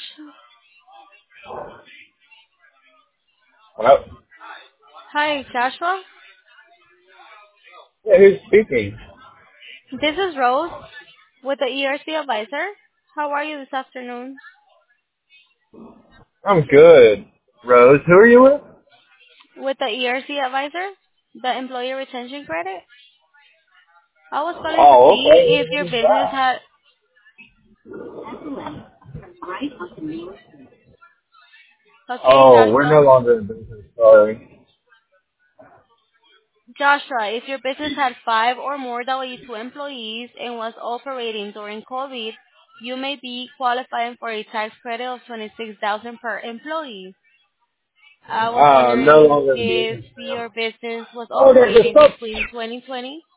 Hello? Hi, Joshua. Yeah, who's speaking? This is Rose with the ERC advisor. How are you this afternoon? I'm good. Rose, who are you with? With the ERC advisor, the Employee Retention Credit. I was calling to Oh, okay. see if your Who's business that? had. Okay, Oh, we're no Joshua. longer in business, sorry. Joshua, if your business had 5 or more W-2 employees and was operating during COVID, you may be qualifying for a tax credit of 26,000 per employee. I was No wondering longer in if business your now. business was Oh, there's a operating stop. between 2020.